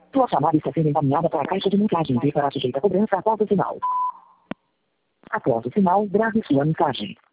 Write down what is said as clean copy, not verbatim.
Tua chamada está sendo encaminhada para a caixa de mensagens e será sujeita a cobrança após o sinal. Após o sinal, grave sua mensagem.